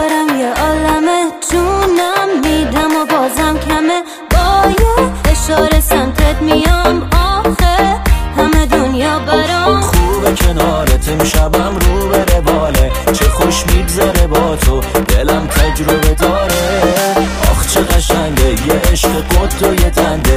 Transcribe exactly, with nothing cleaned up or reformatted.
دارم یه عالمه، جونم میدم و بازم کمه. با یه اشاره سمتت میام، آخه همه دنیا برام خوبه کنارت، امشبم رو به رواله، چه خوش میگذره با تو، دلم تجربه داره. آخ چه قشنگه، یه عشق قد و یه تنده،